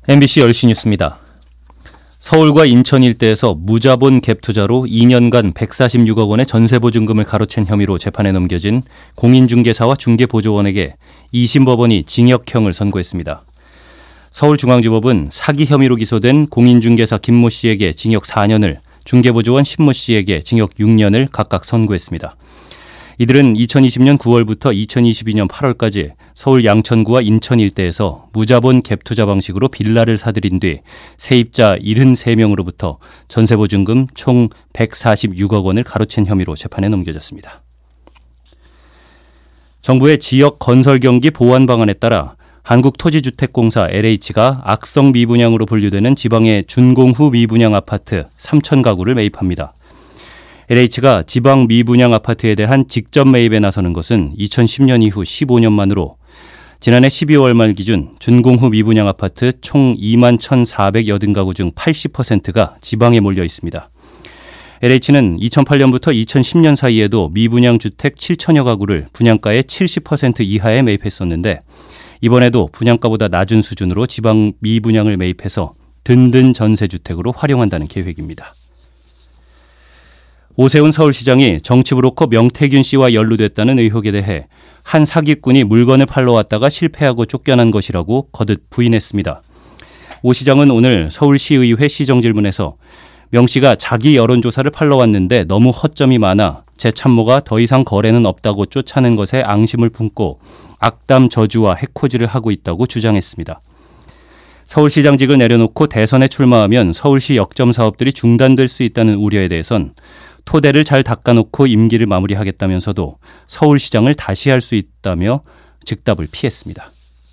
MBC 10시 뉴스입니다. 서울과 인천 일대에서 무자본 갭 투자로 2년간 146억 원의 전세보증금을 가로챈 혐의로 재판에 넘겨진 공인중개사와 중개보조원에게 2심 법원이 징역형을 선고했습니다. 서울중앙지법은 사기 혐의로 기소된 공인중개사 김모 씨에게 징역 4년을, 중개보조원 신모 씨에게 징역 6년을 각각 선고했습니다. 이들은 2020년 9월부터 2022년 8월까지 서울 양천구와 인천 일대에서 무자본 갭 투자 방식으로 빌라를 사들인 뒤 세입자 73명으로부터 전세보증금 총 146억 원을 가로챈 혐의로 재판에 넘겨졌습니다. 정부의 지역 건설 경기 보완 방안에 따라 한국토지주택공사 LH가 악성 미분양으로 분류되는 지방의 준공후 미분양 아파트 3천 가구를 매입합니다. LH가 지방 미분양 아파트에 대한 직접 매입에 나서는 것은 2010년 이후 15년 만으로 지난해 12월 말 기준 준공후 미분양 아파트 총 2만 1,480가구 중 80%가 지방에 몰려 있습니다. LH는 2008년부터 2010년 사이에도 미분양 주택 7천여 가구를 분양가의 70% 이하에 매입했었는데 이번에도 분양가보다 낮은 수준으로 지방 미분양을 매입해서 든든 전세주택으로 활용한다는 계획입니다. 오세훈 서울시장이 정치브로커 명태균 씨와 연루됐다는 의혹에 대해 한 사기꾼이 물건을 팔러 왔다가 실패하고 쫓겨난 것이라고 거듭 부인했습니다. 오 시장은 오늘 서울시의회 시정질문에서 명 씨가 자기 여론조사를 팔러 왔는데 너무 허점이 많아 제 참모가 더 이상 거래는 없다고 쫓아낸 것에 앙심을 품고 악담 저주와 해코지를 하고 있다고 주장했습니다. 서울시장직을 내려놓고 대선에 출마하면 서울시 역점 사업들이 중단될 수 있다는 우려에 대해선 토대를 잘 닦아놓고 임기를 마무리하겠다면서도 서울시장을 다시 할 수 있다며 즉답을 피했습니다.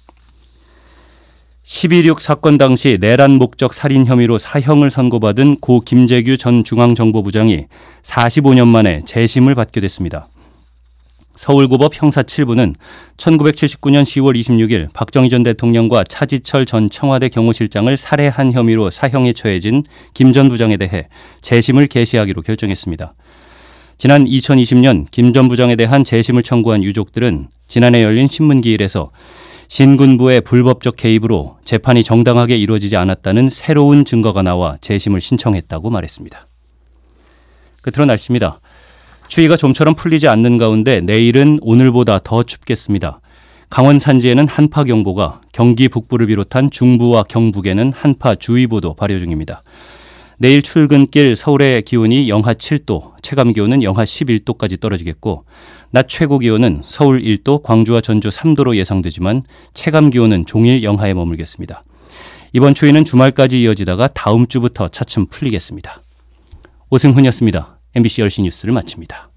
12.6 사건 당시 내란 목적 살인 혐의로 사형을 선고받은 고 김재규 전 중앙정보부장이 45년 만에 재심을 받게 됐습니다. 서울고법 형사 7부는 1979년 10월 26일 박정희 전 대통령과 차지철 전 청와대 경호실장을 살해한 혐의로 사형에 처해진 김 전 부장에 대해 재심을 개시하기로 결정했습니다. 지난 2020년 김 전 부장에 대한 재심을 청구한 유족들은 지난해 열린 신문기일에서 신군부의 불법적 개입으로 재판이 정당하게 이루어지지 않았다는 새로운 증거가 나와 재심을 신청했다고 말했습니다. 끝으로 날씨입니다. 추위가 좀처럼 풀리지 않는 가운데 내일은 오늘보다 더 춥겠습니다. 강원 산지에는 한파경보가, 경기 북부를 비롯한 중부와 경북에는 한파주의보도 발효 중입니다. 내일 출근길 서울의 기온이 영하 7도, 체감기온은 영하 11도까지 떨어지겠고 낮 최고기온은 서울 1도, 광주와 전주 3도로 예상되지만 체감기온은 종일 영하에 머물겠습니다. 이번 추위는 주말까지 이어지다가 다음 주부터 차츰 풀리겠습니다. 오승훈이었습니다. MBC 10시 뉴스를 마칩니다.